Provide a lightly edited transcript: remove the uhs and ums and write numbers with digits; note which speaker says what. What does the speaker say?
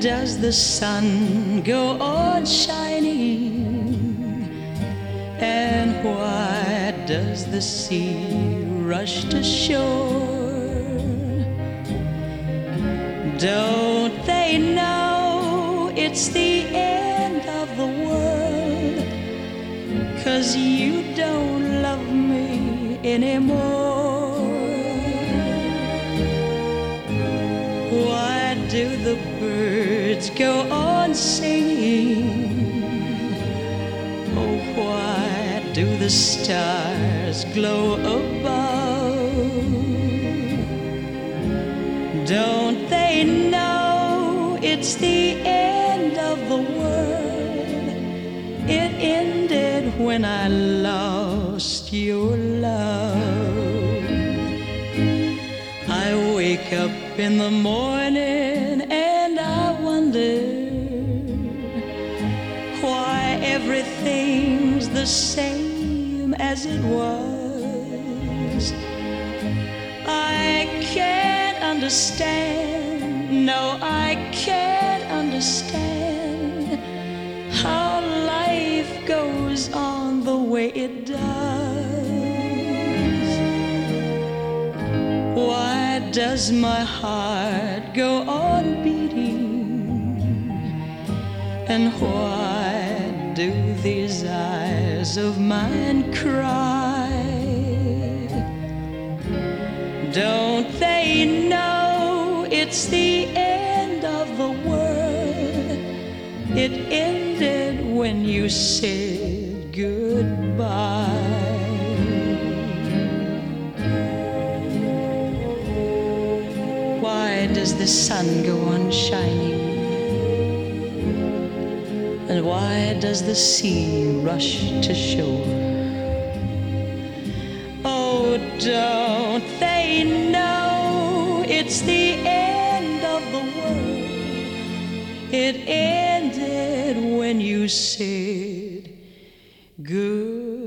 Speaker 1: does the sun go on shining? And why does the sea rush to shore? Don't they know it's the end of the world? 'Cause you don't love me anymore. Why do the birds go on singing? Oh, why do the stars glow above? Don't they know it's the end of the world? It ended when I lost your love. I wake up in the morning and I wonder why everything's the same as it was. I can't understand, no, I can't understand how life goes on the way it does. Why does my heart go on beating? And why do these eyes of mine cry? Don't they know it's the end of the world? It ended when you said goodbye. Why does the sun go on shining? And why does the sea rush to shore? Oh, don't they know it's the end of the world? It ended when you said goodbye.